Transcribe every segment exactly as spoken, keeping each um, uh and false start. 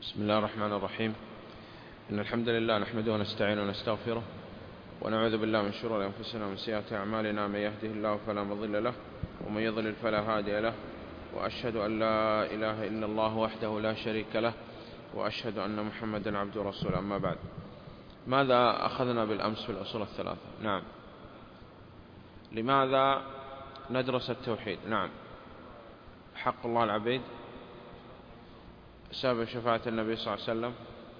بسم الله الرحمن الرحيم. إن الحمد لله نحمده ونستعينه ونستغفره ونعوذ بالله من شرور أنفسنا ومن سيئات أعمالنا. من يهده الله فلا مضل له ومن يضلل فلا هادي له، وأشهد أن لا إله إلا الله وحده لا شريك له، وأشهد أن محمدا عبده ورسوله. أما بعد، ماذا أخذنا بالأمس في الأصول الثلاثة؟ نعم. لماذا ندرس التوحيد؟ نعم. حق الله العبيد، سبب شفاعة النبي صلى الله عليه وسلم.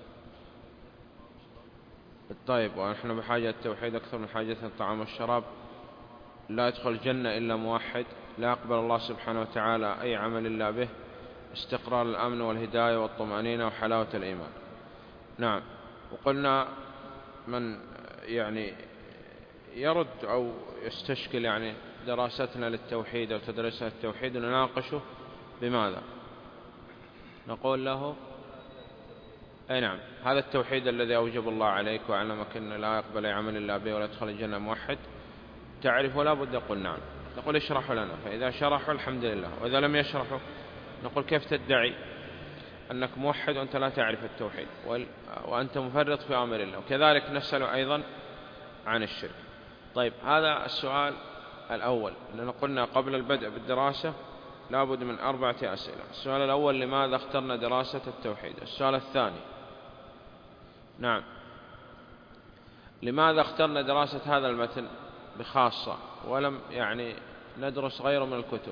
طيب، ونحن بحاجة التوحيد أكثر من حاجة الطعام والشراب. لا يدخل الجنة إلا موحد، لا يقبل الله سبحانه وتعالى أي عمل إلا به. استقرار الأمن والهداية والطمأنينة وحلاوة الإيمان. نعم. وقلنا من يعني يرد أو يستشكل يعني دراستنا للتوحيد أو تدريسنا للتوحيد نناقشه بماذا؟ نقول له أي نعم، هذا التوحيد الذي أوجب الله عليك وعلمك أن لا يقبل عمل إلا به ولا يدخل الجنة موحد، تعرف ولا بد؟ يقول نعم. نقول اشرحوا لنا، فإذا شرحوا الحمد لله، وإذا لم يشرحوا نقول كيف تدعي أنك موحد وأنت لا تعرف التوحيد وأنت مفرط في أمر الله؟ وكذلك نسأل أيضا عن الشرك. طيب، هذا السؤال الأول، لأننا قلنا قبل البدء بالدراسة لابد من أربعة أسئلة. السؤال الأول: لماذا اخترنا دراسة التوحيد؟ السؤال الثاني: نعم، لماذا اخترنا دراسة هذا المتن بخاصة ولم يعني ندرس غيره من الكتب؟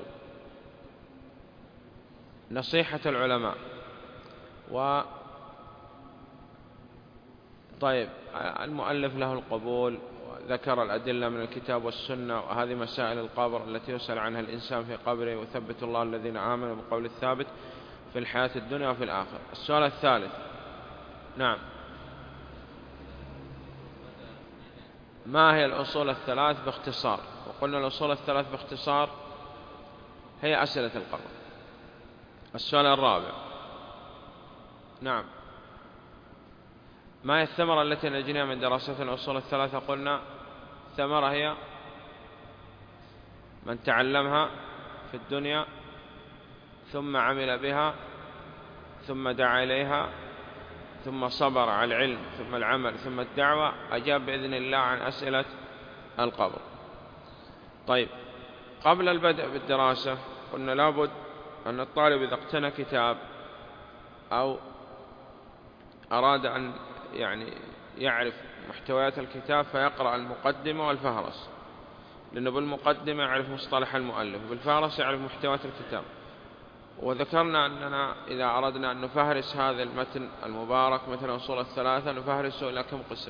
نصيحة العلماء. و طيب، المؤلف له القبول، ذكر الأدلة من الكتاب والسنة، وهذه مسائل القبر التي يسأل عنها الإنسان في قبره، وثبت الله الذين آمنوا بالقول الثابت في الحياة الدنيا وفي الآخرة. السؤال الثالث: نعم، ما هي الأصول الثلاث باختصار؟ وقلنا الأصول الثلاث باختصار هي أسئلة القبر. السؤال الرابع: نعم، ما هي الثمرة التي نجنيها من دراسة الأصول الثلاثة؟ قلنا الثمرة هي من تعلمها في الدنيا ثم عمل بها ثم دعا إليها ثم صبر على العلم ثم العمل ثم الدعوة، أجاب بإذن الله عن أسئلة القبر. طيب، قبل البدء بالدراسة قلنا لابد أن الطالب إذا اقتنى كتاب أو أراد أن يعني يعرف محتويات الكتاب فيقرأ المقدمة والفهرس، لأنه بالمقدمة يعرف مصطلح المؤلف، وبالفهرس يعرف محتويات الكتاب. وذكرنا أننا إذا أردنا أن نفهرس هذا المتن المبارك مثل أصول الثلاثة نفهرسه إلى كم قسم؟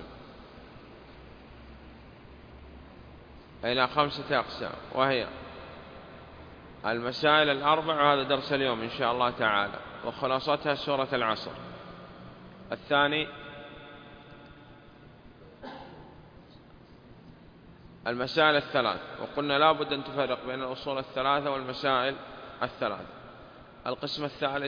إلى خمسة أقسام، وهي المسائل الأربع، وهذا درس اليوم إن شاء الله تعالى، وخلاصتها سورة العصر. الثاني المسائل الثلاث، وقلنا لا بد أن تفرق بين الأصول الثلاثة والمسائل الثلاث. القسم الثالث: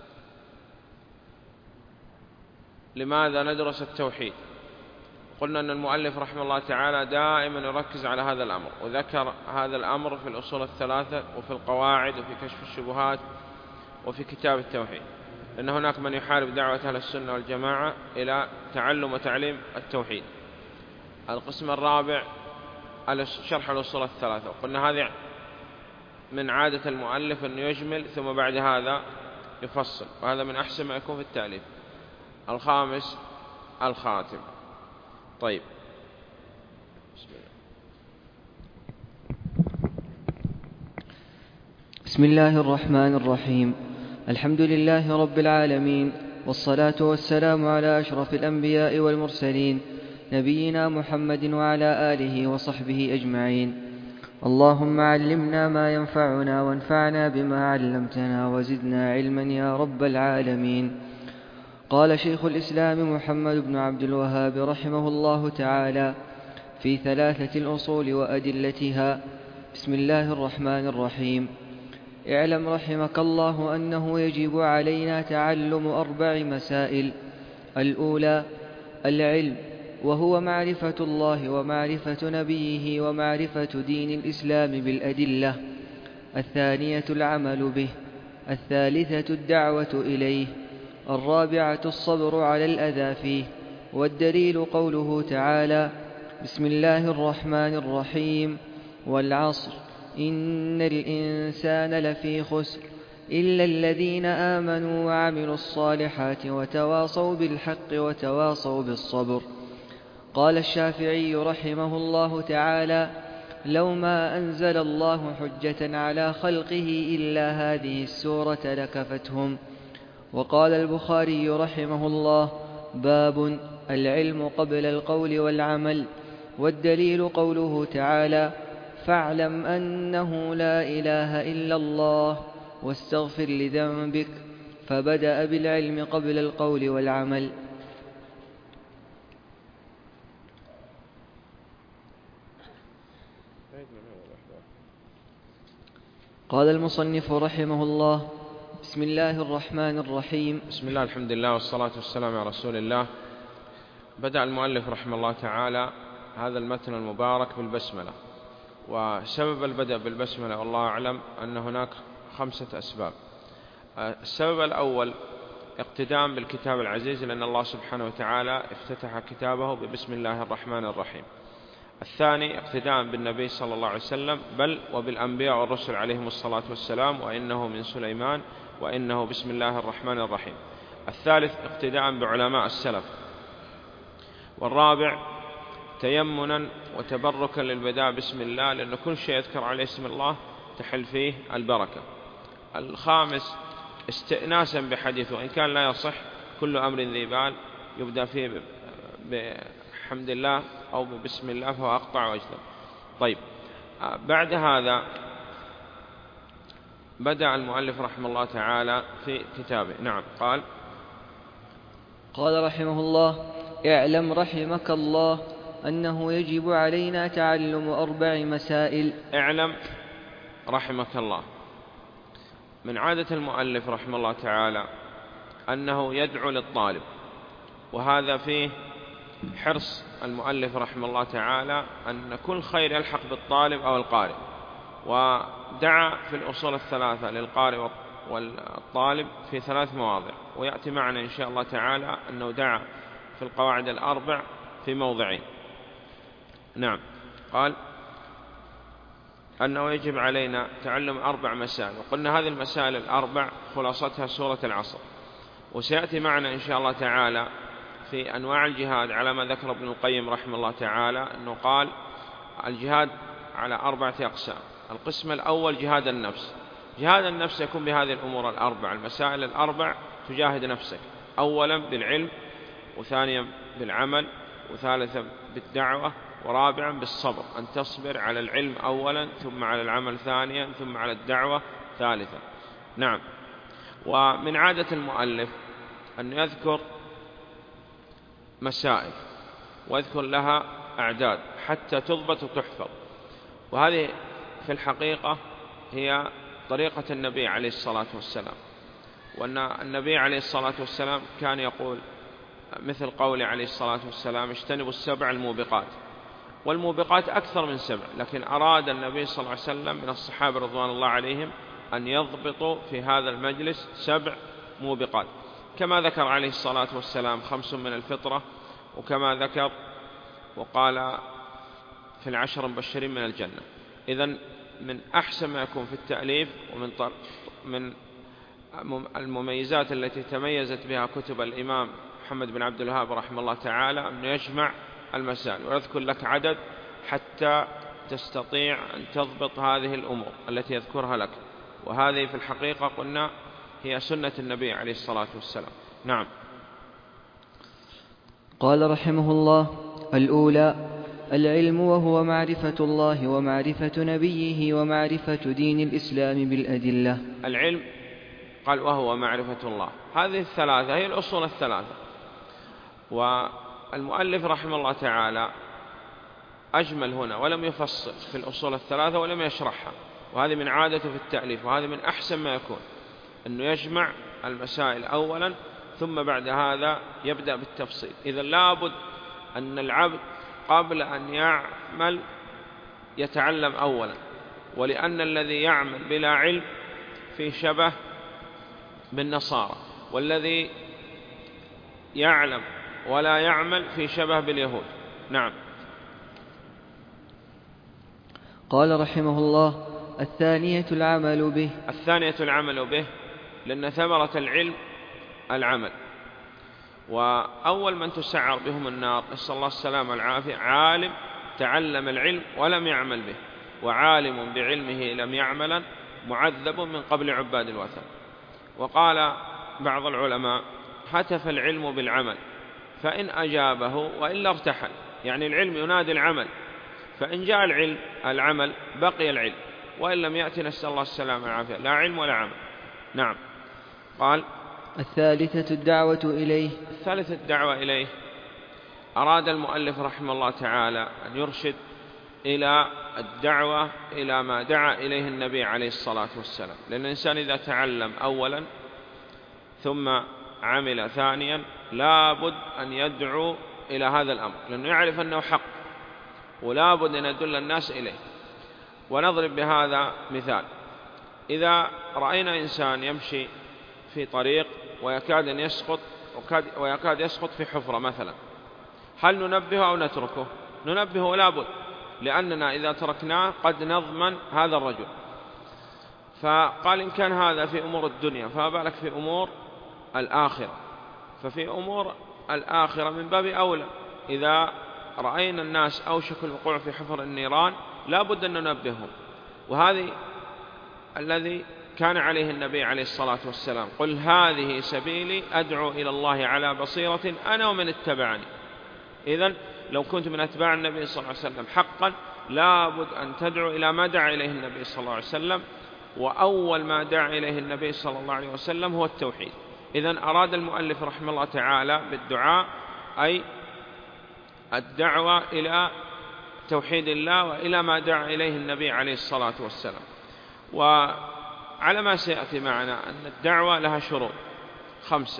لماذا ندرس التوحيد؟ قلنا أن المؤلف رحمه الله تعالى دائما يركز على هذا الأمر، وذكر هذا الأمر في الأصول الثلاثة وفي القواعد وفي كشف الشبهات وفي كتاب التوحيد، لأن هناك من يحارب دعوة أهل السنة والجماعة إلى تعلم وتعليم التوحيد. القسم الرابع: شرح الأصول الثلاثة، وقلنا هذه من عادة المؤلف أن يجمل ثم بعد هذا يفصل، وهذا من أحسن ما يكون في التأليف. الخامس: الخاتم. طيب، بسم الله. بسم الله الرحمن الرحيم. الحمد لله رب العالمين، والصلاة والسلام على أشرف الأنبياء والمرسلين، نبينا محمد وعلى آله وصحبه أجمعين. اللهم علمنا ما ينفعنا وانفعنا بما علمتنا وزدنا علما يا رب العالمين. قال شيخ الإسلام محمد بن عبد الوهاب رحمه الله تعالى في ثلاثة الأصول وأدلتها: بسم الله الرحمن الرحيم. اعلم رحمك الله أنه يجب علينا تعلم أربع مسائل. الأولى العلم، وهو معرفة الله ومعرفة نبيه ومعرفة دين الإسلام بالأدلة. الثانية العمل به. الثالثة الدعوة إليه. الرابعة الصبر على الأذى فيه. والدليل قوله تعالى: بسم الله الرحمن الرحيم، والعصر إن الإنسان لفي خسر إلا الذين آمنوا وعملوا الصالحات وتواصوا بالحق وتواصوا بالصبر. قال الشافعي رحمه الله تعالى: لو ما أنزل الله حجة على خلقه إلا هذه السورة لكفتهم. وقال البخاري رحمه الله: باب العلم قبل القول والعمل. والدليل قوله تعالى: فاعلم أنه لا إله إلا الله واستغفر لذنبك، فبدأ بالعلم قبل القول والعمل. قال المصنف رحمه الله: بسم الله الرحمن الرحيم. بسم الله، الحمد لله، والصلاة والسلام على رسول الله. بدأ المؤلف رحمه الله تعالى هذا المتن المبارك بالبسملة. وسبب البدء بالبسملة والله أعلم أن هناك خمسة أسباب. السبب الأول اقتداء بالكتاب العزيز، لأن الله سبحانه وتعالى افتتح كتابه ببسم الله الرحمن الرحيم. الثاني اقتداء بالنبي صلى الله عليه وسلم، بل وبالأنبياء والرسل عليهم الصلاة والسلام، وإنه من سليمان وإنه بسم الله الرحمن الرحيم. الثالث اقتداء بعلماء السلف. والرابع تيمنا وتبركا للبداء بسم الله، لأن كل شيء يذكر عليه اسم الله تحل فيه البركة. الخامس استئناسا بحديث، وإن كان لا يصح كل أمر ذي بال يبدأ فيه بحمد الله أو بسم الله، فهو أقطع وأجدر. طيب، بعد هذا بدأ المؤلف رحمه الله تعالى في كتابه. نعم، قال قال رحمه الله: اعلم رحمك الله أنه يجب علينا تعلم أربع مسائل. اعلم رحمك الله، من عادة المؤلف رحمه الله تعالى أنه يدعو للطالب، وهذا فيه حرص المؤلف رحمه الله تعالى أن كل خير يلحق بالطالب أو القارئ. ودعا في الأصول الثلاثة للقارئ والطالب في ثلاث مواضع، ويأتي معنا إن شاء الله تعالى أنه دعا في القواعد الأربع في موضعين. نعم، قال أنه يجب علينا تعلم أربع مسائل، وقلنا هذه المسائل الأربع خلاصتها سورة العصر. وسيأتي معنا إن شاء الله تعالى في أنواع الجهاد على ما ذكر ابن القيم رحمه الله تعالى، أنه قال الجهاد على أربعة أقسام. القسم الأول جهاد النفس. جهاد النفس يكون بهذه الأمور الأربع، المسائل الأربع تجاهد نفسك، أولا بالعلم، وثانيا بالعمل، وثالثا بالدعوة، ورابعا بالصبر، أن تصبر على العلم أولا، ثم على العمل ثانيا، ثم على الدعوة ثالثا. نعم. ومن عادة المؤلف أن يذكر مسائل ويذكر لها أعداد حتى تضبط وتحفظ، وهذه في الحقيقة هي طريقة النبي عليه الصلاة والسلام. وأن النبي عليه الصلاة والسلام كان يقول مثل قوله عليه الصلاة والسلام: اجتنبوا السبع الموبقات. والموبقات أكثر من سبع، لكن أراد النبي صلى الله عليه وسلم من الصحابة رضوان الله عليهم أن يضبطوا في هذا المجلس سبع موبقات، كما ذكر عليه الصلاة والسلام خمس من الفطرة، وكما ذكر وقال في العشر المبشرين من الجنة. إذن من أحسن ما يكون في التأليف ومن من المميزات التي تميزت بها كتب الإمام محمد بن عبد الوهاب رحمه الله تعالى أنه يجمع المسائل ويذكر لك عدد حتى تستطيع أن تضبط هذه الأمور التي يذكرها لك، وهذه في الحقيقة قلنا هي سنة النبي عليه الصلاة والسلام. نعم. قال رحمه الله: الأولى العلم، وهو معرفة الله ومعرفة نبيه ومعرفة دين الإسلام بالأدلة. العلم قال وهو معرفة الله، هذه الثلاثة هي الأصول الثلاثة. والمؤلف رحمه الله تعالى أجمل هنا ولم يفصل في الأصول الثلاثة ولم يشرحها، وهذه من عادته في التأليف، وهذه من أحسن ما يكون أنه يجمع المسائل أولا ثم بعد هذا يبدأ بالتفصيل. إذا لابد أن العبد قبل أن يعمل يتعلم أولا، ولأن الذي يعمل بلا علم في شبه بالنصارى، والذي يعلم ولا يعمل في شبه باليهود. نعم. قال رحمه الله: الثانية العمل به. الثانية العمل به، لأن ثمرة العلم العمل. وأول من تسعر بهم النار نسأل الله السلامة والعافية عالم تعلم العلم ولم يعمل به، وعالم بعلمه لم يعمل معذب من قبل عباد الوثن. وقال بعض العلماء: هتف العلم بالعمل فإن أجابه وإلا ارتحل، يعني العلم ينادي العمل، فإن جاء العلم العمل بقي العلم، وإن لم يأتي نسأل الله السلامة والعافية لا علم ولا عمل. نعم. قال: الثالثة الدعوة إليه. الثالثة الدعوة إليه، أراد المؤلف رحمه الله تعالى أن يرشد إلى الدعوة إلى ما دعا إليه النبي عليه الصلاة والسلام، لأن الإنسان إذا تعلم أولا ثم عمل ثانيا لا بد أن يدعو إلى هذا الأمر، لأنه يعرف أنه حق ولا بد أن يدل الناس إليه. ونضرب بهذا مثال: إذا رأينا إنسان يمشي في طريق ويكاد أن يسقط ويكاد يسقط في حفرة مثلا، هل ننبهه أو نتركه؟ ننبهه لا بد، لأننا إذا تركناه قد نضمن هذا الرجل. فقال: إن كان هذا في أمور الدنيا فما بالك في أمور الآخرة. ففي أمور الآخرة من باب أولى، إذا رأينا الناس أوشك الوقوع في حفر النيران لا بد أن ننبههم. وهذه الذي كان عليه النبي عليه الصلاة والسلام: قل هذه سبيلي أدعو إلى الله على بصيرة أنا ومن اتبعني. إذن لو كنت من أتباع النبي صلى الله عليه وسلم حقا لا بد أن تدعو إلى ما دعا إليه النبي صلى الله عليه وسلم، وأول ما دعا إليه النبي صلى الله عليه وسلم هو التوحيد. إذن أراد المؤلف رحمه الله تعالى بالدعاء أي الدعوة إلى توحيد الله وإلى ما دعا إليه النبي عليه الصلاة والسلام. وعلى ما سيأتي معنا أن الدعوة لها شروط خمسة: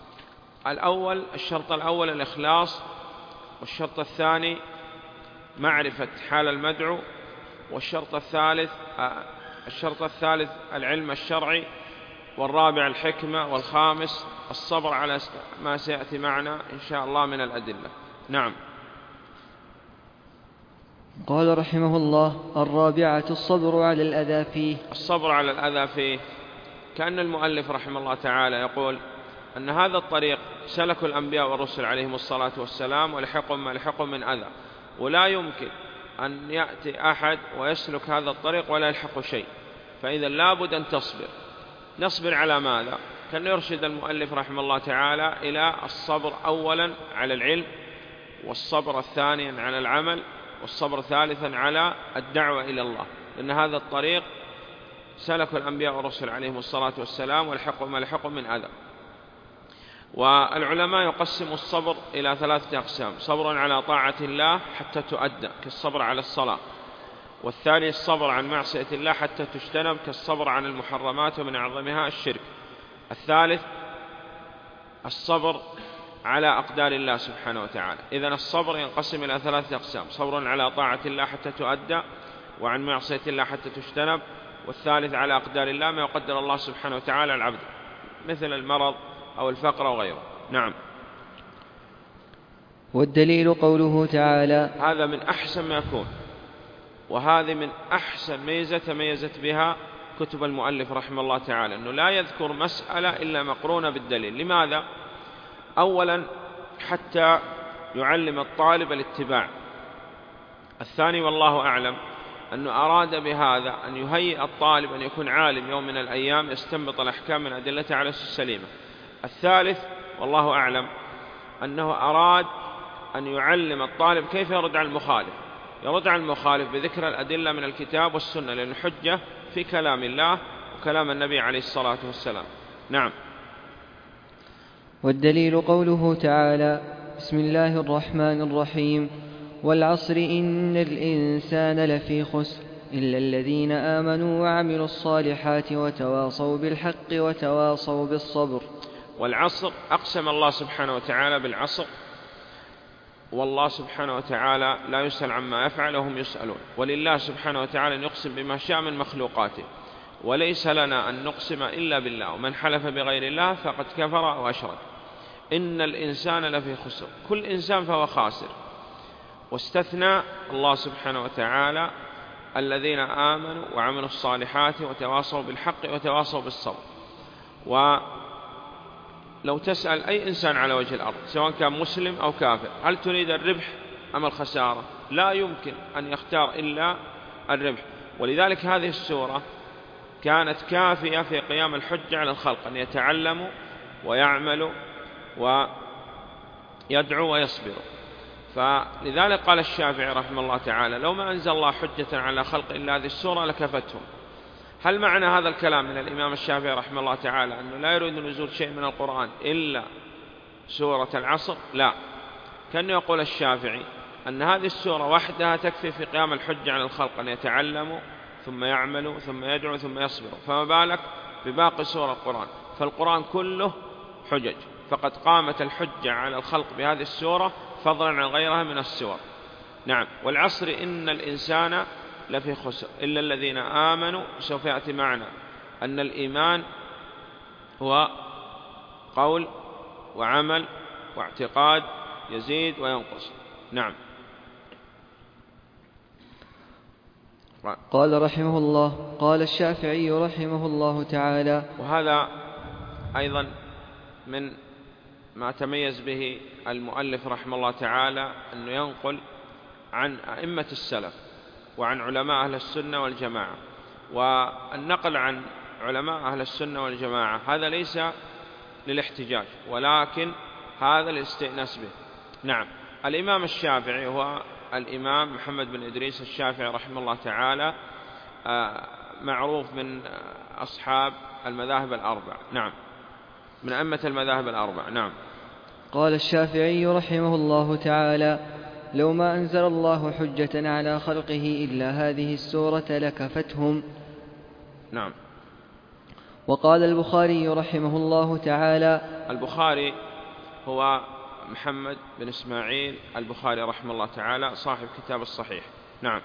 الأول الشرط الأول الإخلاص، والشرط الثاني معرفة حال المدعو، والشرط الثالث الشرط الثالث العلم الشرعي، والرابع الحكمة، والخامس الصبر على ما سيأتي معنا إن شاء الله من الأدلة. نعم. قال رحمه الله: الرابعة الصبر على الأذى فيه. الصبر على الأذى فيه، كأن المؤلف رحمه الله تعالى يقول أن هذا الطريق سلك الأنبياء والرسل عليهم الصلاة والسلام ولحقهم ما لحقهم من أذى، ولا يمكن أن يأتي أحد ويسلك هذا الطريق ولا يلحق شيء، فإذا لابد أن تصبر. نصبر على ماذا؟ كان يرشد المؤلف رحمه الله تعالى إلى الصبر أولا على العلم، والصبر الثانيا على العمل، والصبر ثالثا على الدعوة إلى الله، لأن هذا الطريق سلك الأنبياء والرسل عليهم الصلاة والسلام ولحقهم ما لحقهم من أذى. والعلماء يقسم الصبر إلى ثلاثة أقسام: صبر على طاعة الله حتى تؤدى كالصبر على الصلاة، والثاني الصبر عن معصية الله حتى تجتنب كالصبر عن المحرمات ومن أعظمها الشرك، الثالث الصبر على أقدار الله سبحانه وتعالى. إذن الصبر ينقسم إلى ثلاثة أقسام: صبر على طاعة الله حتى تؤدى، وعن معصية الله حتى تجتنب، والثالث على أقدار الله ما يقدر الله سبحانه وتعالى العبد مثل المرض أو الفقر وغيره. نعم. والدليل قوله تعالى: هذا من أحسن ما يكون، وهذه من أحسن ميزة تميزت بها كتب المؤلف رحمه الله تعالى، أنه لا يذكر مسألة إلا مقرونة بالدليل. لماذا؟ أولا حتى يعلم الطالب الاتباع، الثاني والله أعلم أنه أراد بهذا أن يهيئ الطالب أن يكون عالم يوم من الأيام يستنبط الأحكام من أدلتها على السليمة، الثالث والله أعلم أنه أراد أن يعلم الطالب كيف يرد على المخالف، يرد على المخالف بذكر الأدلة من الكتاب والسنة، لأن الحجة في كلام الله وكلام النبي عليه الصلاة والسلام. نعم. والدليل قوله تعالى: بسم الله الرحمن الرحيم: والعصر إن الإنسان لفي خسر إلا الذين آمنوا وعملوا الصالحات وتواصوا بالحق وتواصوا بالصبر. والعصر أقسم الله سبحانه وتعالى بالعصر، والله سبحانه وتعالى لا يسأل عما يفعل وهم يسألون، ولله سبحانه وتعالى أن يقسم بما شاء من مخلوقاته، وليس لنا أن نقسم إلا بالله، ومن حلف بغير الله فقد كفر أو أشرك. إن الإنسان لفي خسر، كل إنسان فهو خاسر، واستثنى الله سبحانه وتعالى الذين آمنوا وعملوا الصالحات وتواصوا بالحق وتواصوا بالصبر. ولو تسأل أي إنسان على وجه الأرض سواء كان مسلم أو كافر، هل تريد الربح أم الخسارة؟ لا يمكن أن يختار إلا الربح. ولذلك هذه السورة كانت كافية في قيام الحجة على الخلق، أن يتعلموا ويعملوا ويدعوا ويصبروا. فلذلك قال الشافعي رحمه الله تعالى: لو ما أنزل الله حجة على خلق إلا هذه السورة لكفتهم. هل معنى هذا الكلام من الإمام الشافعي رحمه الله تعالى أنه لا يريد نزول شيء من القرآن إلا سورة العصر؟ لا، كان يقول الشافعي أن هذه السورة وحدها تكفي في قيام الحجة على الخلق، أن يتعلموا ثم يعملوا ثم يدعوا ثم يصبروا، فما بالك بباقي سورة القرآن؟ فالقرآن كله حجج، فقد قامت الحجة على الخلق بهذه السورة فضلا عن غيرها من السور. نعم. والعصر إن الإنسان لفي خسر إلا الذين آمنوا. سوف يأتي معنا أن الإيمان هو قول وعمل واعتقاد، يزيد وينقص. نعم. قال رحمه الله: قال الشافعي رحمه الله تعالى. وهذا أيضا من ما تميز به المؤلف رحمه الله تعالى، أنه ينقل عن أئمة السلف وعن علماء أهل السنة والجماعة. والنقل عن علماء أهل السنة والجماعة هذا ليس للاحتجاج، ولكن هذا للاستئناس به. نعم. الإمام الشافعي هو الإمام محمد بن إدريس الشافعي رحمه الله تعالى، معروف من أصحاب المذاهب الأربع. نعم، من أئمة المذاهب الأربع. نعم. قال الشافعي رحمه الله تعالى: لو ما أنزل الله حجة على خلقه إلا هذه السورة لكفتهم. نعم. وقال البخاري رحمه الله تعالى. البخاري هو محمد بن إسماعيل البخاري رحمه الله تعالى، صاحب كتاب الصحيح. نعم.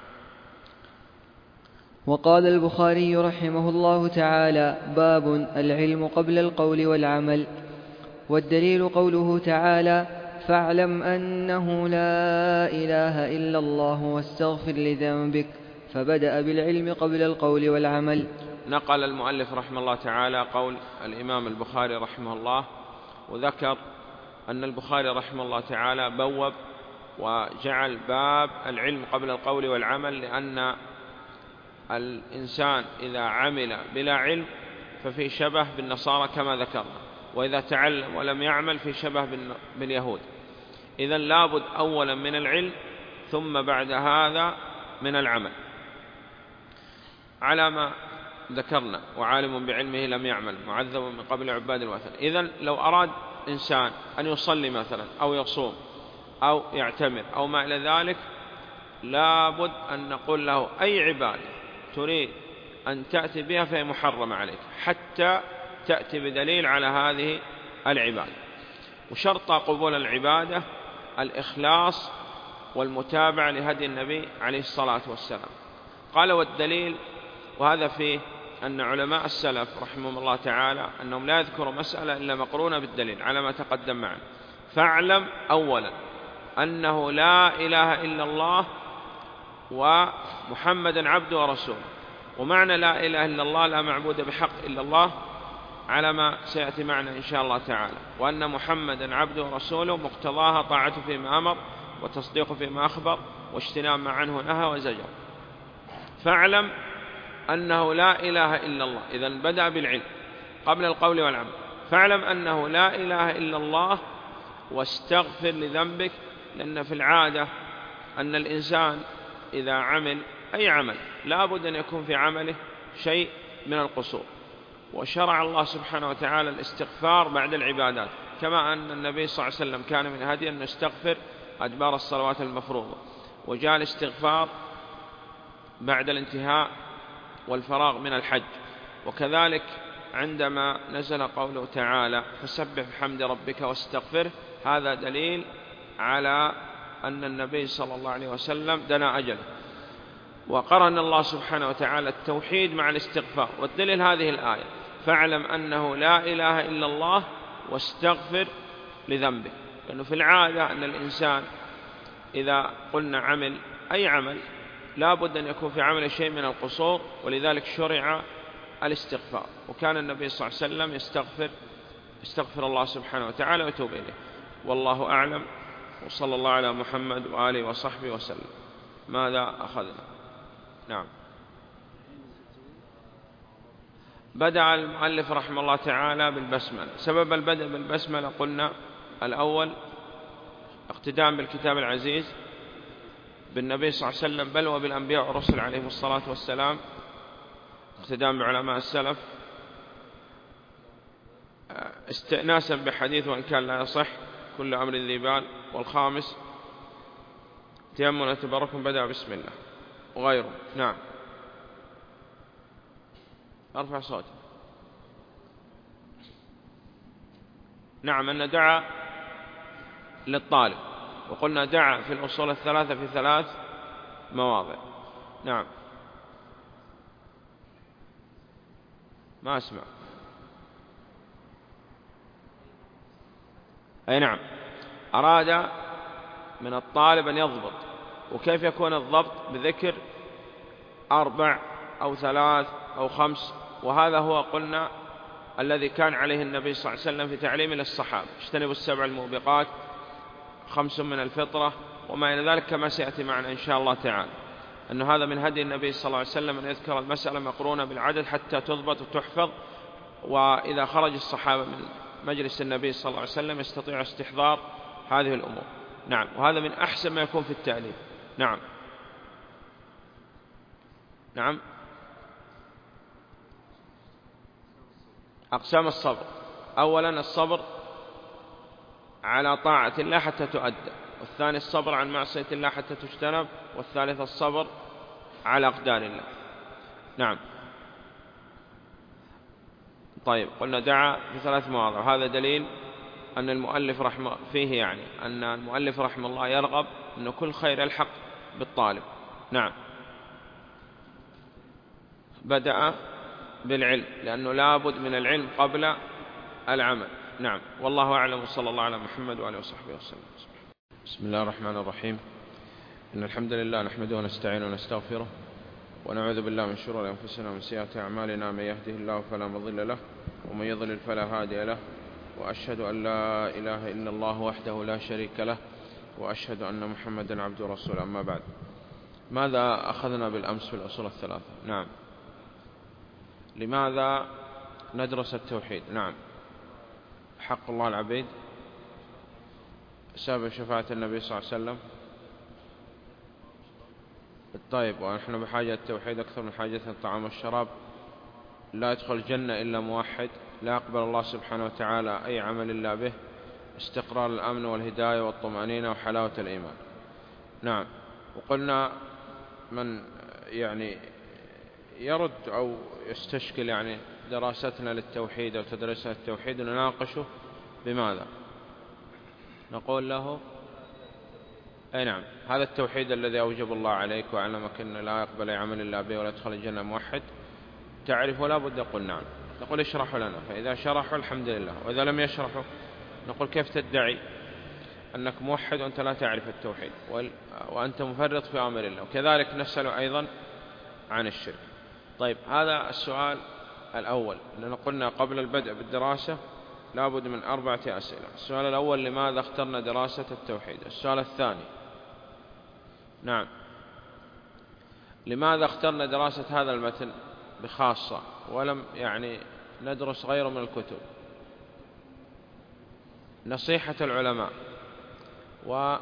وقال البخاري رحمه الله تعالى: باب العلم قبل القول والعمل. والدليل قوله تعالى: فاعلم أنه لا إله إلا الله واستغفر لذنبك، فبدأ بالعلم قبل القول والعمل. نقل المؤلف رحمه الله تعالى قول الإمام البخاري رحمه الله، وذكر أن البخاري رحمه الله تعالى بوب وجعل باب العلم قبل القول والعمل، لأن الإنسان إذا عمل بلا علم ففي شبه بالنصارى كما ذكرنا، وإذا تعلم ولم يعمل في شبه باليهود. إذن لابد أولا من العلم ثم بعد هذا من العمل، على ما ذكرنا: وعالم بعلمه لم يعمل معذب من قبل عباد الوثن. إذن لو أراد إنسان أن يصلي مثلا أو يصوم أو يعتمر أو ما إلى ذلك، لابد أن نقول له: أي عبادة تريد أن تأتي بها فهي محرمة عليك حتى تأتي بدليل على هذه العبادة. وشرط قبول العبادة الإخلاص والمتابعة لهدي النبي عليه الصلاة والسلام. قال: والدليل، وهذا فيه أن علماء السلف رحمهم الله تعالى أنهم لا يذكروا مسألة إلا مقرونة بالدليل على ما تقدم معنا. فاعلم أولا أنه لا إله إلا الله ومحمدا عبده ورسوله. ومعنى لا إله إلا الله لا معبود بحق إلا الله على ما سيأتي معنا إن شاء الله تعالى، وأن محمدا عبده ورسوله مقتضاها طاعته فيما أمر وتصديقه فيما أخبر واجتناب ما عنه نهى وزجر. فاعلم أنه لا إله إلا الله. إذن بدأ بالعلم قبل القول والعمل. فاعلم أنه لا إله إلا الله واستغفر لذنبك، لأن في العادة أن الإنسان إذا عمل أي عمل لا بد أن يكون في عمله شيء من القصور، وشرع الله سبحانه وتعالى الاستغفار بعد العبادات، كما أن النبي صلى الله عليه وسلم كان من هديه أن يستغفر أدبار الصلوات المفروضة، وجاء الاستغفار بعد الانتهاء والفراغ من الحج. وكذلك عندما نزل قوله تعالى: فسبح بحمد ربك واستغفره، هذا دليل على أن النبي صلى الله عليه وسلم دنا أجله، وقرن الله سبحانه وتعالى التوحيد مع الاستغفار. والدليل هذه الآية: فاعلم أنه لا إله إلا الله واستغفر لذنبه، لأنه في العادة أن الإنسان إذا قلنا عمل أي عمل لا بد أن يكون في عمل شيء من القصور، ولذلك شرع الاستغفار، وكان النبي صلى الله عليه وسلم يستغفر يستغفر الله سبحانه وتعالى ويتوب إليه. والله أعلم، وصلى الله على محمد وآله وصحبه وسلم. ماذا أخذنا؟ نعم. بدأ المؤلف رحمه الله تعالى بالبسملة. سبب البدء بالبسملة قلنا الأول اقتداء بالكتاب العزيز بالنبي صلى الله عليه وسلم، بل وبالأنبياء والرسل عليهم الصلاة والسلام، اقتداء بعلماء السلف، استئناسا بحديث وإن كان لا يصح كل أمر ذي بال. والخامس تيمم وتبرك بدأ بسم الله وغيره. نعم. أرفع صوتي. نعم، أن دعا للطالب، وقلنا دعا في الأصول الثلاثة في ثلاث مواضع. نعم. ما أسمع. أي نعم، أراد من الطالب أن يضبط. وكيف يكون الضبط؟ بذكر أربع أو ثلاث أو خمس، وهذا هو قلنا الذي كان عليه النبي صلى الله عليه وسلم في تعليم للصحابة: اجتنبوا السبع الموبقات، خمس من الفطرة، وما إلى ذلك، كما سيأتي معنا إن شاء الله تعالى، أن هذا من هدي النبي صلى الله عليه وسلم أن يذكر المسألة مقرونة بالعدد حتى تضبط وتحفظ، وإذا خرج الصحابة من مجلس النبي صلى الله عليه وسلم يستطيع استحضار هذه الأمور. نعم، وهذا من أحسن ما يكون في التأليف. نعم. نعم. أقسام الصبر: أولا الصبر على طاعة الله حتى تؤدى، والثاني الصبر عن معصية الله حتى تجتنب، والثالث الصبر على أقدار الله. نعم. طيب، قلنا دعا بثلاث مواضع، هذا دليل أن المؤلف رحمه فيه يعني أن المؤلف رحمه الله يرغب أن كل خير يلحق بالطالب. نعم. بدأ بالعلم لأنه لابد من العلم قبل العمل. نعم، والله أعلم، وصلى الله على محمد وآله وصحبه وسلم. بسم الله الرحمن الرحيم. إن الحمد لله نحمده ونستعينه ونستغفره، ونعوذ بالله من شرور أنفسنا ومن سيئات أعمالنا، من يهده الله فلا مضل له ومن يضلل فلا هادي له، وأشهد أن لا إله إلا الله وحده لا شريك له، وأشهد أن محمدا عبده ورسوله. أما بعد، ماذا أخذنا بالأمس في الأصول الثلاثة؟ نعم. لماذا ندرس التوحيد؟ نعم. حق الله العبيد، سبب شفاعة النبي صلى الله عليه وسلم. طيب، ونحن بحاجة التوحيد أكثر من حاجة الطعام والشراب. لا يدخل الجنة إلا موحد، لا يقبل الله سبحانه وتعالى أي عمل إلا به، استقرار الأمن والهداية والطمأنينة وحلاوة الإيمان. نعم. وقلنا من يعني يرد أو يستشكل يعني دراستنا للتوحيد أو تدريسنا للتوحيد نناقشه بماذا؟ نقول له أي نعم، هذا التوحيد الذي أوجب الله عليك وعلمك أنه لا يقبل عمل إلا به ولا يدخل الجنة موحد، تعرف ولا بد يقول نعم. نقول اشرحوا لنا، فإذا شرحوا الحمد لله، وإذا لم يشرحوا نقول كيف تدعي أنك موحد وأنت لا تعرف التوحيد وأنت مفرط في أمر الله؟ وكذلك نسأل أيضا عن الشرك. طيب، هذا السؤال الأول، لأننا قلنا قبل البدء بالدراسة لابد من أربعة أسئلة. السؤال الأول: لماذا اخترنا دراسة التوحيد؟ السؤال الثاني: نعم، لماذا اخترنا دراسة هذا المتن بخاصة ولم يعني ندرس غيره من الكتب؟ نصيحة العلماء. و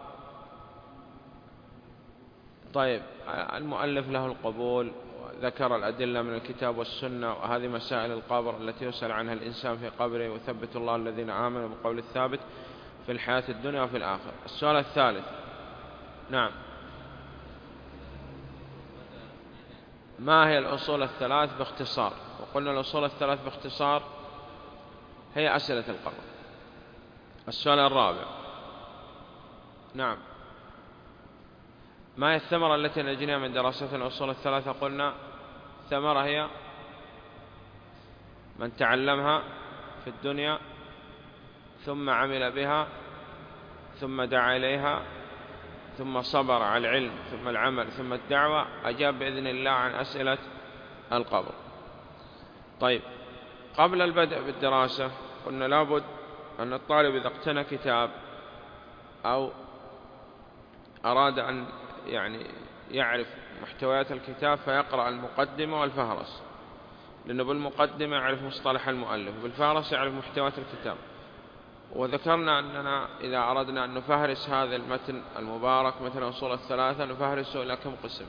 طيب، المؤلف له القبول، ذكر الأدلة من الكتاب والسنة، وهذه مسائل القبر التي يسأل عنها الإنسان في قبره، وثبت الله الذين آمنوا بالقول الثابت في الحياة الدنيا وفي الآخرة. السؤال الثالث: نعم، ما هي الأصول الثلاث باختصار؟ وقلنا الأصول الثلاث باختصار هي أسئلة القبر. السؤال الرابع: نعم، ما هي الثمرة التي نجنيها من دراسة الأصول الثلاثة؟ قلنا الثمرة هي من تعلمها في الدنيا ثم عمل بها ثم دعا إليها ثم صبر على العلم ثم العمل ثم الدعوة أجاب بإذن الله عن أسئلة القبر. طيب، قبل البدء بالدراسة قلنا لابد أن الطالب إذا اقتنى كتاب أو أراد أن يعني يعرف محتويات الكتاب فيقرأ المقدمة والفهرس، لأنه بالمقدمة يعرف مصطلح المؤلف وبالفهرس يعرف محتويات الكتاب. وذكرنا أننا إذا أردنا أن نفهرس هذا المتن المبارك مثل الأصول الثلاثة نفهرسه إلى كم قسم؟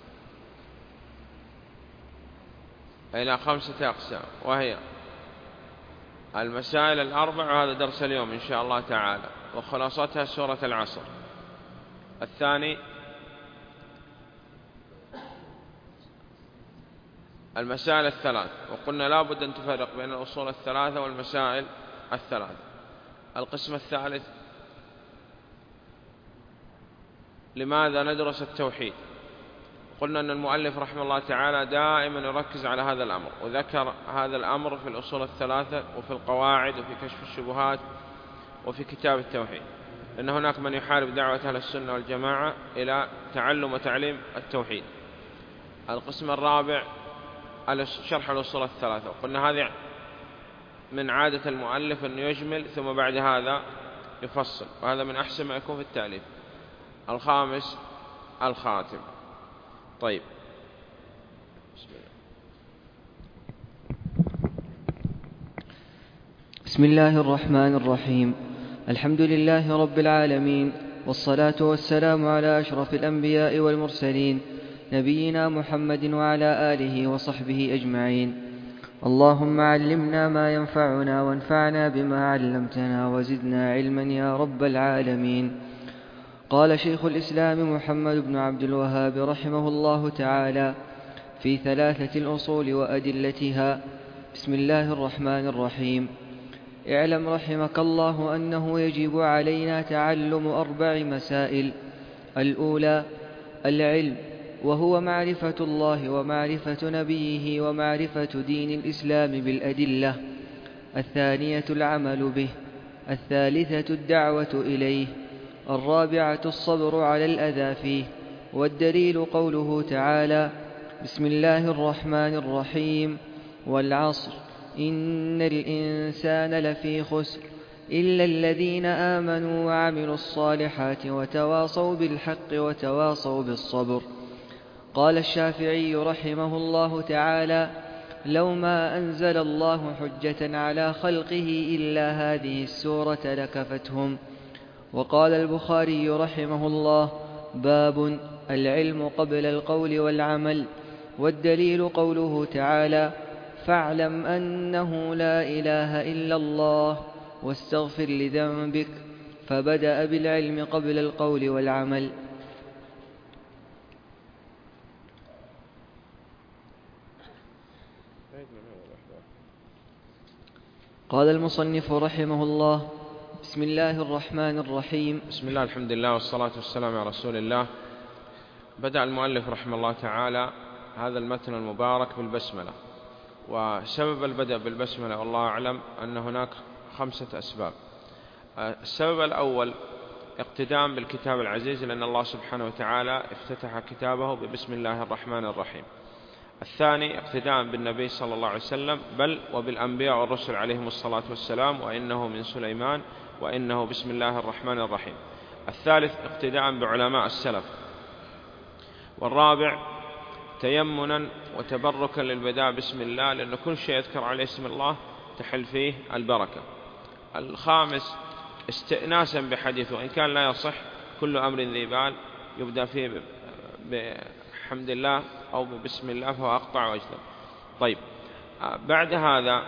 إلى خمسة أقسام، وهي المسائل الأربع، وهذا درس اليوم إن شاء الله تعالى، وخلاصتها سورة العصر. الثاني المسائل الثلاث، وقلنا لا بد أن تفرق بين الأصول الثلاثة والمسائل الثلاث. القسم الثالث لماذا ندرس التوحيد؟ قلنا أن المؤلف رحمه الله تعالى دائما يركز على هذا الأمر، وذكر هذا الأمر في الأصول الثلاثة وفي القواعد وفي كشف الشبهات وفي كتاب التوحيد، لأن هناك من يحارب دعوة أهل السنة والجماعة إلى تعلم وتعليم التوحيد. القسم الرابع شرح الأصول الثلاثة، وقلنا هذه من عادة المؤلف أن يجمل ثم بعد هذا يفصل، وهذا من أحسن ما يكون في التأليف. الخامس الخاتم. طيب، بسم الله. بسم الله الرحمن الرحيم. الحمد لله رب العالمين، والصلاة والسلام على أشرف الأنبياء والمرسلين نبينا محمد وعلى آله وصحبه أجمعين. اللهم علمنا ما ينفعنا وانفعنا بما علمتنا وزدنا علما يا رب العالمين. قال شيخ الإسلام محمد بن عبد الوهاب رحمه الله تعالى في ثلاثة الأصول وأدلتها: بسم الله الرحمن الرحيم. اعلم رحمك الله أنه يجب علينا تعلم أربع مسائل. الأولى العلم، وهو معرفة الله ومعرفة نبيه ومعرفة دين الإسلام بالأدلة. الثانية العمل به. الثالثة الدعوة إليه. الرابعة الصبر على الأذى فيه. والدليل قوله تعالى: بسم الله الرحمن الرحيم، والعصر إن الإنسان لفي خسر إلا الذين آمنوا وعملوا الصالحات وتواصوا بالحق وتواصوا بالصبر. قال الشافعي رحمه الله تعالى: لو ما أنزل الله حجة على خلقه إلا هذه السورة لكفتهم. وقال البخاري رحمه الله: باب العلم قبل القول والعمل. والدليل قوله تعالى: فاعلم أنه لا إله إلا الله واستغفر لذنبك، فبدأ بالعلم قبل القول والعمل. قال المصنف رحمه الله: بسم الله الرحمن الرحيم. بسم الله، الحمد لله، والصلاة والسلام على رسول الله. بدأ المؤلف رحمه الله تعالى هذا المتن المبارك بالبسملة، وسبب البدء بالبسملة والله أعلم أن هناك خمسة أسباب. السبب الأول اقتدام بالكتاب العزيز، لأن الله سبحانه وتعالى افتتح كتابه ببسم الله الرحمن الرحيم. الثاني اقتدام بالنبي صلى الله عليه وسلم، بل وبالأنبياء والرسل عليهم الصلاة والسلام، وإنه من سليمان وإنه بسم الله الرحمن الرحيم. الثالث اقتدام بعلماء السلف. والرابع تيمنا وتبركا للبداء بسم الله، لأن كل شيء يذكر عليه اسم الله تحل فيه البركة. الخامس استئناسا بحديثه، وإن كان لا يصح كل أمر ذي بال يبدأ فيه بحمد الله أو بسم الله فهو أقطع وأجدر. طيب، بعد هذا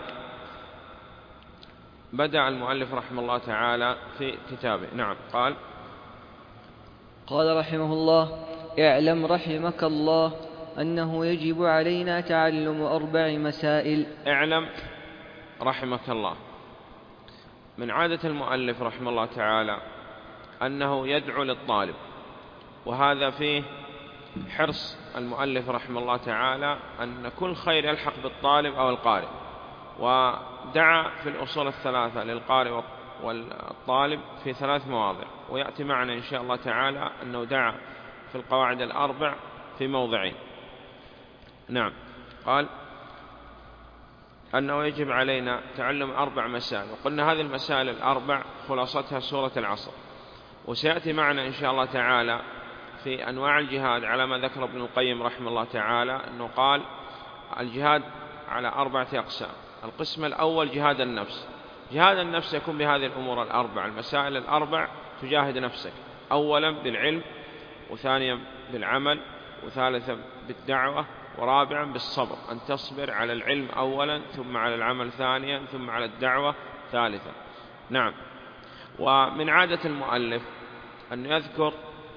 بدأ المؤلف رحمه الله تعالى في كتابه. نعم، قال قال رحمه الله: اعلم رحمك الله أنه يجب علينا تعلم أربع مسائل. اعلم رحمك الله، من عادة المؤلف رحمه الله تعالى أنه يدعو للطالب، وهذا فيه حرص المؤلف رحمه الله تعالى أن كل خير يلحق بالطالب أو القارئ. ودعا في الأصول الثلاثة للقارئ والطالب في ثلاث مواضع، ويأتي معنا إن شاء الله تعالى أنه دعا في القواعد الأربع في موضعين. نعم. قال أنه يجب علينا تعلم أربع مسائل، وقلنا هذه المسائل الأربع خلاصتها سورة العصر. وسيأتي معنا إن شاء الله تعالى في أنواع الجهاد على ما ذكر ابن القيم رحمه الله تعالى، أنه قال الجهاد على أربعة أقسام. القسم الأول جهاد النفس. جهاد النفس يكون بهذه الأمور الأربع، المسائل الأربع تجاهد نفسك، أولا بالعلم، وثانيا بالعمل، وثالثا بالدعوة، ورابعا بالصبر، أن تصبر على العلم أولا، ثم على العمل ثانيا، ثم على الدعوة ثالثا. نعم. ومن عادة المؤلف أن يذكر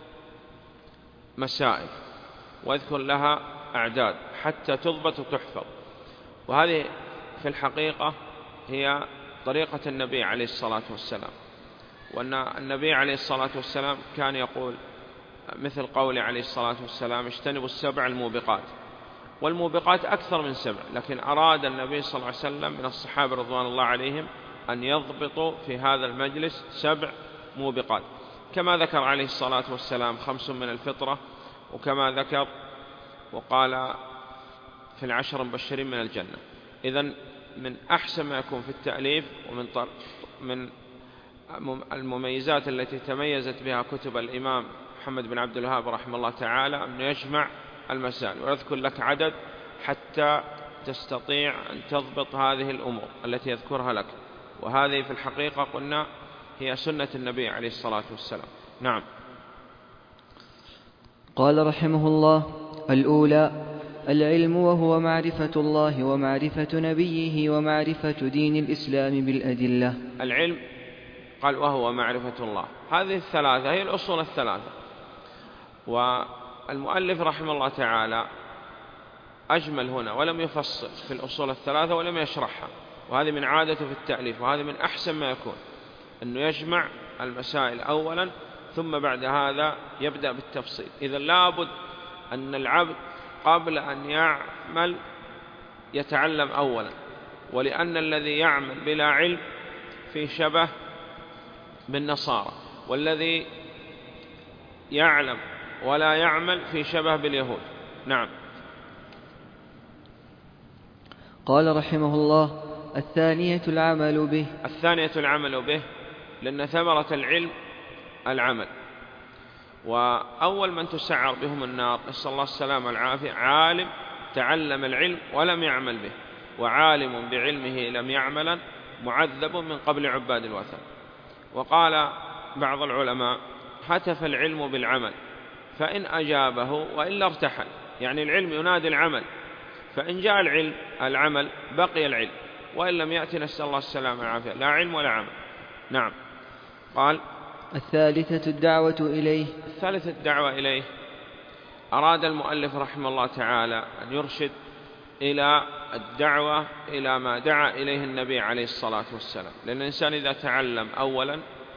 مسائل ويذكر لها أعداد حتى تضبط وتحفظ، وهذه في الحقيقة هي طريقة النبي عليه الصلاة والسلام. وأن النبي عليه الصلاة والسلام كان يقول مثل قوله عليه الصلاة والسلام اجتنبوا السبع الموبقات، والموبقات أكثر من سبع، لكن أراد النبي صلى الله عليه وسلم من الصحابة رضوان الله عليهم أن يضبطوا في هذا المجلس سبع موبقات، كما ذكر عليه الصلاة والسلام خمس من الفطرة، وكما ذكر وقال في العشر المبشرين من الجنة. إذن من أحسن ما يكون في التأليف ومن من المميزات التي تميزت بها كتب الإمام محمد بن عبد الوهاب رحمه الله تعالى أن يجمع المسائل ويذكر لك عدد حتى تستطيع أن تضبط هذه الأمور التي يذكرها لك، وهذه في الحقيقة قلنا هي سنة النبي عليه الصلاة والسلام. نعم. قال رحمه الله: الأولى العلم، وهو معرفة الله ومعرفة نبيه ومعرفة دين الإسلام بالأدلة. العلم قال وهو معرفة الله، هذه الثلاثة هي الأصول الثلاثة. والمؤلف رحمه الله تعالى أجمل هنا ولم يفصل في الأصول الثلاثة ولم يشرحها، وهذه من عادته في التأليف، وهذا من أحسن ما يكون أنه يجمع المسائل أولا ثم بعد هذا يبدأ بالتفصيل. إذا لابد أن العبد قبل أن يعمل يتعلم أولا، ولأن الذي يعمل بلا علم في شبه بالنصارى، والذي يعلم ولا يعمل في شبه باليهود. نعم. قال رحمه الله: الثانية العمل به. الثانية العمل به، لأن ثمرة العلم العمل. وأول من تسعر بهم النار نسأل الله السلامة والعافية عالم تعلم العلم ولم يعمل به، وعالم بعلمه لم يعمل معذب من قبل عباد الوثن. وقال بعض العلماء: هتف العلم بالعمل فإن أجابه وإلا ارتحل، يعني العلم ينادي العمل، فإن جاء العلم العمل بقي العلم، وإن لم يأتي نسأل الله السلامة والعافية لا علم ولا عمل. نعم. قال: الثالثة الدعوة إليه. الثالثة الدعوة إليه، أراد المؤلف رحمه الله تعالى أن يرشد إلى الدعوة إلى ما دعا إليه النبي عليه الصلاة والسلام، لأن الإنسان إذا تعلم أولا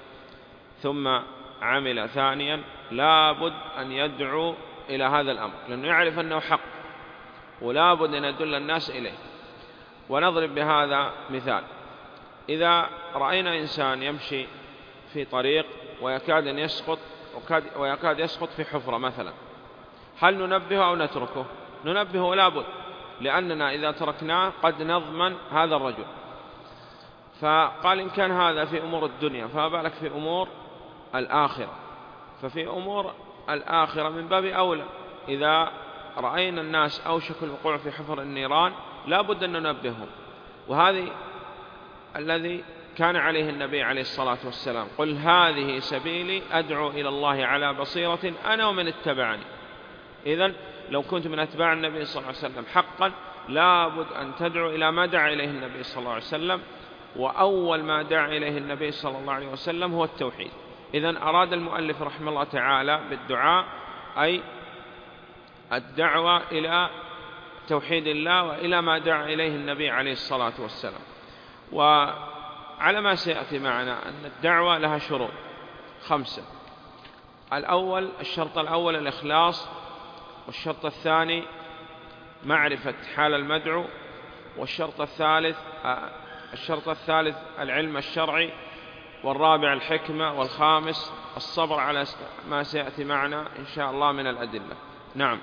ثم عمل ثانيا لابد أن يدعو إلى هذا الأمر، لأنه يعرف أنه حق ولابد أن يدل الناس إليه. ونضرب بهذا مثال: إذا رأينا إنسان يمشي في طريق ويكاد أن يسقط ويكاد يسقط في حفرة مثلا، هل ننبه أو نتركه؟ ننبه لابد، لأننا إذا تركناه قد نضمن هذا الرجل. فقال: إن كان هذا في أمور الدنيا فما بالك في أمور الآخرة. ففي أمور الآخرة من باب أولى، إذا رأينا الناس أوشك الوقوع في حفر النيران لابد أن ننبههم. وهذه الذي كان عليه النبي عليه الصلاة والسلام: قل هذه سبيلي أدعو إلى الله على بصيرة أنا ومن اتبعني. إذن لو كنت من أتباع النبي صلى الله عليه وسلم حقا لابد أن تدعو إلى ما دعا إليه النبي صلى الله عليه وسلم، وأول ما دعا إليه النبي صلى الله عليه وسلم هو التوحيد. إذن أراد المؤلف رحمه الله تعالى بالدعاء أي الدعوة إلى توحيد الله وإلى ما دعا إليه النبي عليه الصلاة والسلام. وعلى ما سيأتي معنا أن الدعوة لها شروط خمسة: الأول الشرط الأول الإخلاص، والشرط الثاني معرفة حال المدعو، والشرط الثالث الشرط الثالث العلم الشرعي، والرابع الحكمة، والخامس الصبر على ما سيأتي معنا إن شاء الله من الأدلة. نعم.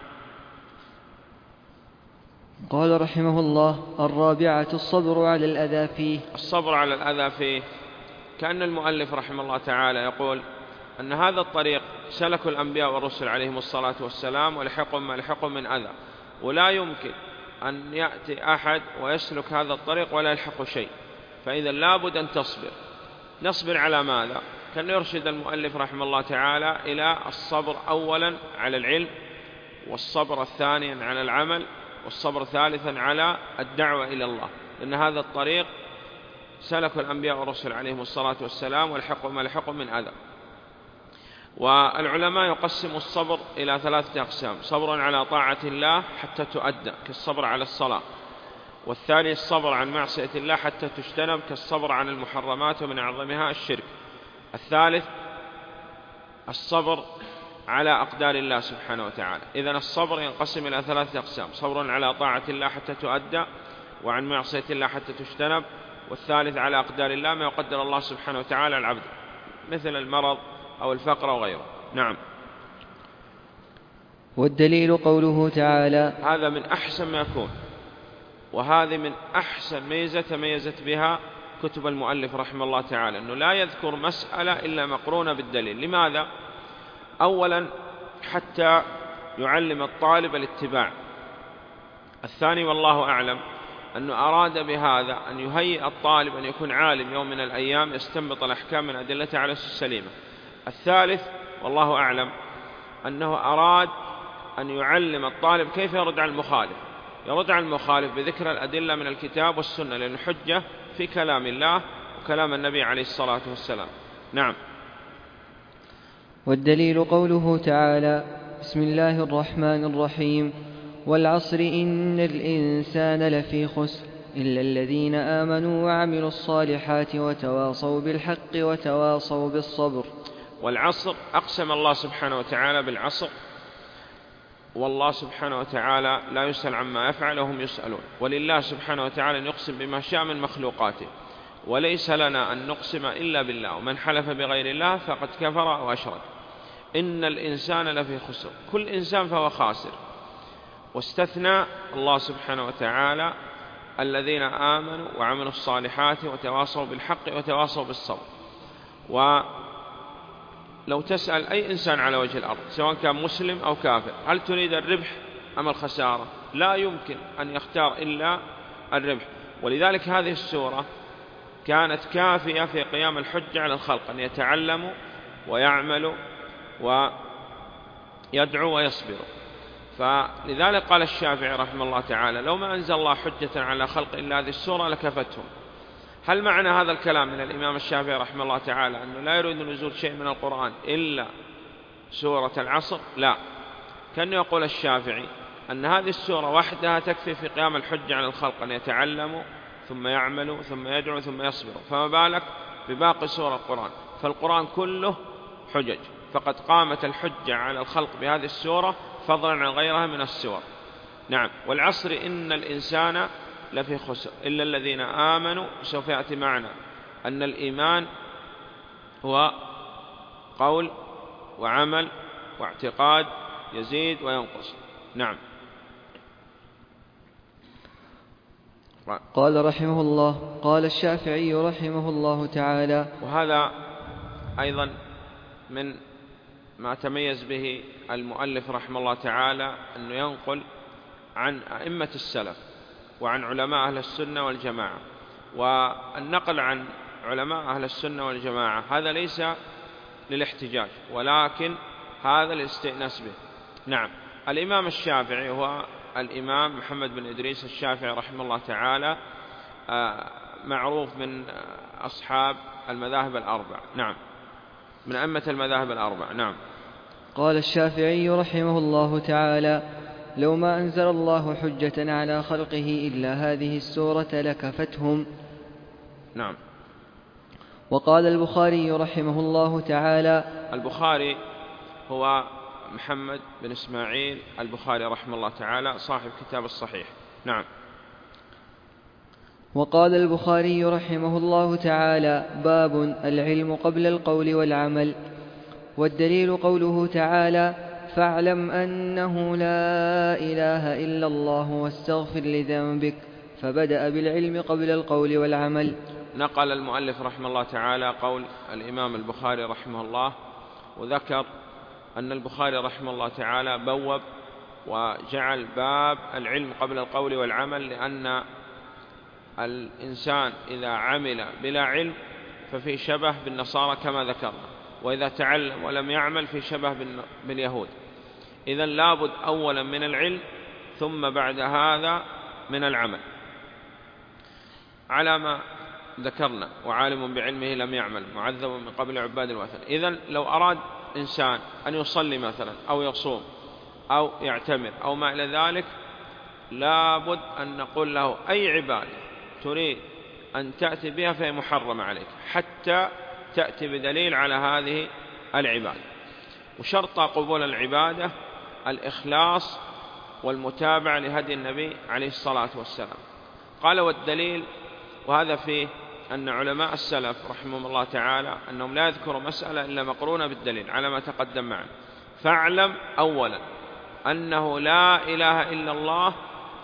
قال رحمه الله: الرابعة الصبر على الأذى فيه. الصبر على الأذى فيه، كأن المؤلف رحمه الله تعالى يقول أن هذا الطريق سلك الأنبياء والرسل عليهم الصلاة والسلام، ولحقهم ما لحقهم من أذى، ولا يمكن أن يأتي أحد ويسلك هذا الطريق ولا يلحق شيء، فإذا لابد أن تصبر. نصبر على ماذا؟ كان يرشد المؤلف رحمه الله تعالى إلى الصبر أولا على العلم، والصبر الثانيا على العمل، والصبر ثالثا على الدعوة إلى الله، لأن هذا الطريق سلك الأنبياء والرسل عليهم الصلاة والسلام، ولحقهم ما لحقهم من أذى. والعلماء يقسموا الصبر إلى ثلاثة أقسام: صبر على طاعة الله حتى تؤدى كالصبر على الصلاة، والثاني الصبر عن معصية الله حتى تجتنب كالصبر عن المحرمات ومن أعظمها الشرك، الثالث الصبر على أقدار الله سبحانه وتعالى. إذن الصبر ينقسم إلى ثلاثة أقسام: صبر على طاعة الله حتى تؤدى، وعن معصية الله حتى تجتنب، والثالث على أقدار الله ما يقدر الله سبحانه وتعالى العبد، مثل المرض أو الفقر وغيره. نعم. والدليل قوله تعالى: هذا من أحسن ما يكون، وهذه من أحسن ميزة تميزت بها كتب المؤلف رحمه الله تعالى، أنه لا يذكر مسألة إلا مقرونة بالدليل. لماذا؟ أولا حتى يعلم الطالب الاتباع، الثاني والله أعلم أنه أراد بهذا أن يهيئ الطالب أن يكون عالم يوم من الأيام يستنبط الأحكام من أدلتها على السليمة، الثالث والله أعلم أنه أراد أن يعلم الطالب كيف يرد على المخالف، يرد على المخالف بذكر الأدلة من الكتاب والسنة، لأن الحجة في كلام الله وكلام النبي عليه الصلاة والسلام. نعم. والدليل قوله تعالى: بسم الله الرحمن الرحيم: والعصر إن الإنسان لفي خسر إلا الذين آمنوا وعملوا الصالحات وتواصوا بالحق وتواصوا بالصبر. والعصر أقسم الله سبحانه وتعالى بالعصر، والله سبحانه وتعالى لا يسأل عما يفعل وهم يسألون، ولله سبحانه وتعالى أن يقسم بما شاء من مخلوقاته، وليس لنا أن نقسم إلا بالله، ومن حلف بغير الله فقد كفر أو أشرك. إن الإنسان لفي خسر، كل إنسان فهو خاسر، واستثنى الله سبحانه وتعالى الذين آمنوا وعملوا الصالحات وتواصوا بالحق وتواصوا بالصبر. ولو تسأل أي إنسان على وجه الأرض سواء كان مسلم أو كافر: هل تريد الربح أم الخسارة؟ لا يمكن أن يختار إلا الربح. ولذلك هذه السورة كانت كافية في قيام الحجة على الخلق، أن يتعلموا ويعملوا ويدعوا ويصبروا. فلذلك قال الشافعي رحمه الله تعالى: لو ما أنزل الله حجة على خلق إلا هذه السورة لكفتهم. هل معنى هذا الكلام من الإمام الشافعي رحمه الله تعالى أنه لا يريد نزول شيء من القرآن إلا سورة العصر؟ لا، كان يقول الشافعي أن هذه السورة وحدها تكفي في قيام الحجة على الخلق، أن يتعلموا ثم يعملوا ثم يدعوا ثم يصبروا، فما بالك بباقي سورة القرآن؟ فالقرآن كله حجج، فقد قامت الحجة على الخلق بهذه السورة فضلا عن غيرها من السور. نعم. والعصر إن الإنسان لفي خسر إلا الذين آمنوا. سوف يأتي معنا أن الإيمان هو قول وعمل واعتقاد، يزيد وينقص. نعم. قال رحمه الله: قال الشافعي رحمه الله تعالى. وهذا أيضا من ما تميز به المؤلف رحمه الله تعالى، أنه ينقل عن أئمة السلف وعن علماء أهل السنة والجماعة. والنقل عن علماء أهل السنة والجماعة هذا ليس للاحتجاج، ولكن هذا للاستئناس به. نعم. الإمام الشافعي هو الإمام محمد بن إدريس الشافعي رحمه الله تعالى، معروف من أصحاب المذاهب الأربع. نعم، من أئمة المذاهب الأربع. نعم. قال الشافعي رحمه الله تعالى: لو ما أنزل الله حجة على خلقه إلا هذه السورة لكفتهم. نعم. وقال البخاري رحمه الله تعالى. البخاري هو محمد بن إسماعيل البخاري رحمه الله تعالى، صاحب كتاب الصحيح. نعم. وقال البخاري رحمه الله تعالى: باب العلم قبل القول والعمل. والدليل قوله تعالى: فاعلم أنه لا إله إلا الله واستغفر لذنبك، فبدأ بالعلم قبل القول والعمل. نقل المؤلف رحمه الله تعالى قول الإمام البخاري رحمه الله، وذكر أن البخاري رحمه الله تعالى بوب وجعل باب العلم قبل القول والعمل، لأن الإنسان إذا عمل بلا علم ففي شبه بالنصارى كما ذكرنا، وإذا تعلم ولم يعمل في شبه باليهود. إذن لابد أولا من العلم ثم بعد هذا من العمل، على ما ذكرنا: وعالم بعلمه لم يعمل معذب من قبل عباد الوثن. إذن لو أراد إنسان أن يصلي مثلا أو يصوم أو يعتمر أو ما إلى ذلك، لابد أن نقول له: أي عبادة تريد أن تأتي بها فهي محرمة عليك حتى تأتي بدليل على هذه العبادة. وشرط قبول العبادة الإخلاص والمتابعة لهدي النبي عليه الصلاة والسلام. قال: والدليل، وهذا فيه أن علماء السلف رحمهم الله تعالى أنهم لا يذكروا مسألة إلا مقرونة بالدليل على ما تقدم معنا. فاعلم أولا أنه لا إله إلا الله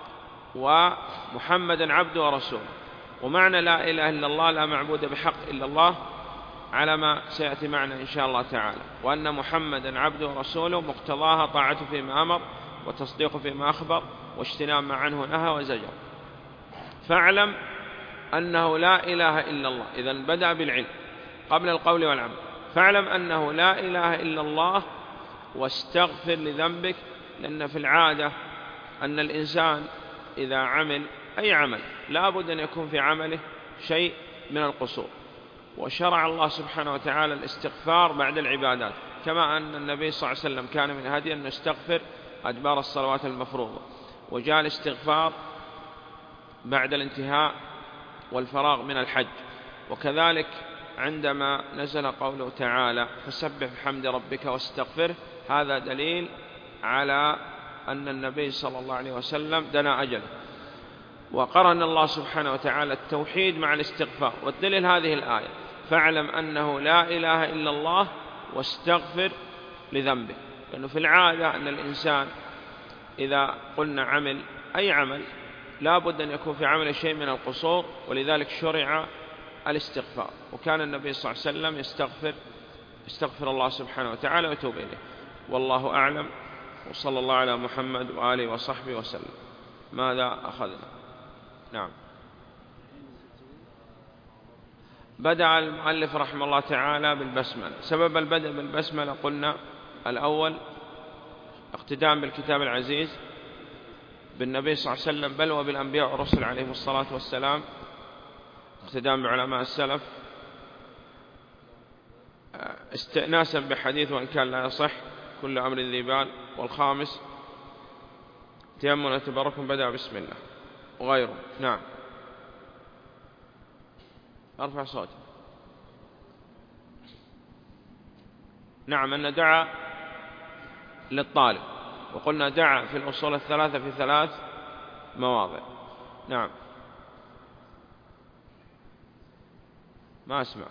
ومحمدا عبده ورسوله. ومعنى لا إله إلا الله لا معبود بحق إلا الله على ما سيأتي معنا إن شاء الله تعالى، وأن محمدا عبده ورسوله مقتضاها طاعته فيما أمر وتصديقه فيما أخبر واجتناب ما عنه نهى وزجر. فاعلم أنه لا إله إلا الله، إذن بدأ بالعلم قبل القول والعمل. فاعلم أنه لا إله إلا الله واستغفر لذنبك، لأن في العادة أن الإنسان إذا عمل أي عمل لا بد أن يكون في عمله شيء من القصور، وشرع الله سبحانه وتعالى الاستغفار بعد العبادات، كما أن النبي صلى الله عليه وسلم كان من هديه أن يستغفر أدبار الصلوات المفروضة، وجاء الاستغفار بعد الانتهاء والفراغ من الحج. وكذلك عندما نزل قوله تعالى: فسبح بحمد ربك واستغفره، هذا دليل على أن النبي صلى الله عليه وسلم دنا أجله، وقرن الله سبحانه وتعالى التوحيد مع الاستغفار. والدليل هذه الآية: فاعلم أنه لا إله إلا الله واستغفر لذنبه. لأنه في العادة أن الإنسان إذا قلنا عمل أي عمل لا بد أن يكون في عمل شيء من القصور، ولذلك شرع الاستغفار. وكان النبي صلى الله عليه وسلم يستغفر يستغفر الله سبحانه وتعالى ويتوب إليه. والله أعلم، وصلى الله على محمد وآله وصحبه وسلم. ماذا أخذنا؟ نعم. بدأ المؤلف رحمه الله تعالى بالبسملة. سبب البدء بالبسملة قلنا: الأول اقتداء بالكتاب العزيز بالنبي صلى الله عليه وسلم، بل وبالأنبياء والرسل عليهم الصلاة والسلام، اقتداء بعلماء السلف، استئناسا بحديث وإن كان لا يصح كل أمر ذي بال. والخامس تيمم وتبرك بدأ بسم الله وغيره. نعم. أرفع صوتي. نعم، أن دعا للطالب، وقلنا دعا في الأصول الثلاثة في ثلاث مواضع. نعم. ما أسمع.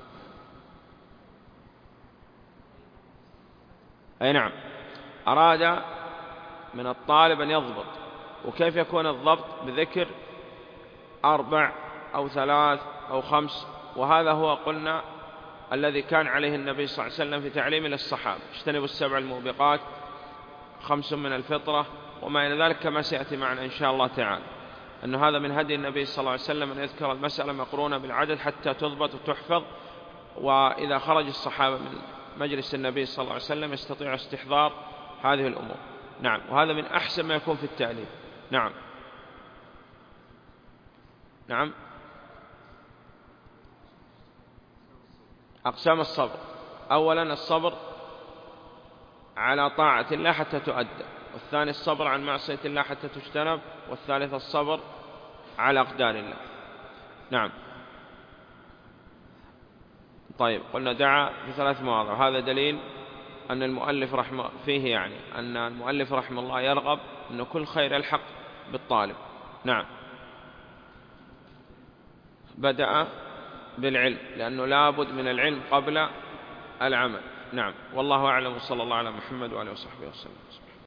أي نعم، أراد من الطالب أن يضبط. وكيف يكون الضبط؟ بذكر أربع أو ثلاث أو خمس، وهذا هو قلنا الذي كان عليه النبي صلى الله عليه وسلم في تعليمه للصحابة: اجتنبوا السبع الموبقات، خمس من الفطرة، وما إلى ذلك، كما سيأتي معنا إن شاء الله تعالى. أن هذا من هدي النبي صلى الله عليه وسلم أن يذكر المسألة مقرونة بالعدد حتى تضبط وتحفظ، وإذا خرج الصحابة من مجلس النبي صلى الله عليه وسلم يستطيع استحضار هذه الأمور. نعم، وهذا من أحسن ما يكون في التعليم. نعم. نعم. أقسام الصبر: أولا الصبر على طاعة الله حتى تؤدى، والثاني الصبر عن معصية الله حتى تجتنب، والثالث الصبر على أقدار الله. نعم. طيب، قلنا دعا في ثلاث مواضع، هذا دليل أن المؤلف رحمه فيه يعني أن المؤلف رحمه الله يرغب أن كل خير يلحق بالطالب. نعم. بدأ بالعلم، لأنه لابد من العلم قبل العمل. نعم، والله أعلم، وصلى الله على محمد وعلى آله وصحبه وسلم.